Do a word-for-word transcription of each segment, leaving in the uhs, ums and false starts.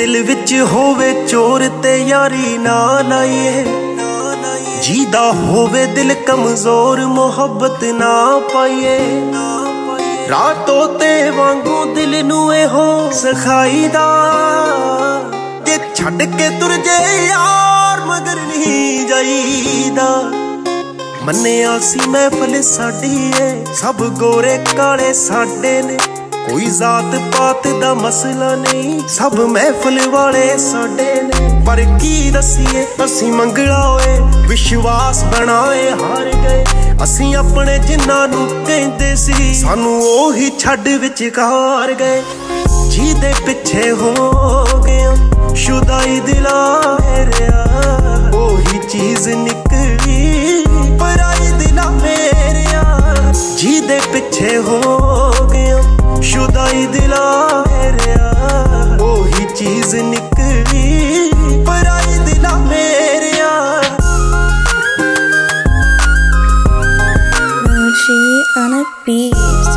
दिल विच होवे चोर ते यारी ना लाइए, जीदा होवे दिल कमजोर मोहब्बत ना पाइए। रातों ते वांगू दिल नू एहो सखाईदा, जे छड़ के तुर जे यार मगर नहीं जाईदा। मन्निया सी महफिल साडी है, सब गोरे काले साडे ने, कोई जात पात दा मसला नहीं, सब महफिल वाले साडे ने। पर की दसीए असी मंगला होए विश्वास बनाए हार गए, असी अपने जिन्हां नू कहंदे सी सानू ओही छड्ड विचकार गए। जीदे पिछे हो गया शुदाई दिला मेरिया, ओही चीज निकली पराई दिला मेरिया। जीदे पिछे हो गया शुदाई दिला मेरिया, ओही चीज निकली पराई दिला मेरिया। She on a beat.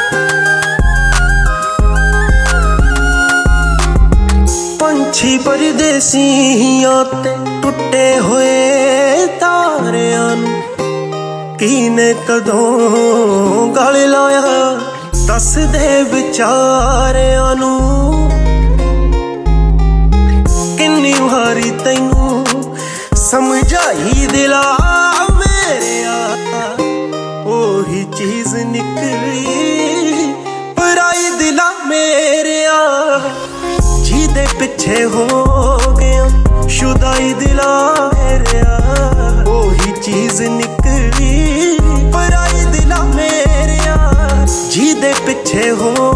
पंछी परदेसियां ते टुटे होए तारियां नू कीने कदों गल लाया, दस दे विचारियां नू। किन्नी वारी तैनू समझाई दिला मेरिया, ओही चीज निकली पराई दिला मेरिया। जीदे पिछे हो गया शुदाई दिला मेरिया, ओही चीज निकली पराई दिला मेरिया। जीदे पिछे हो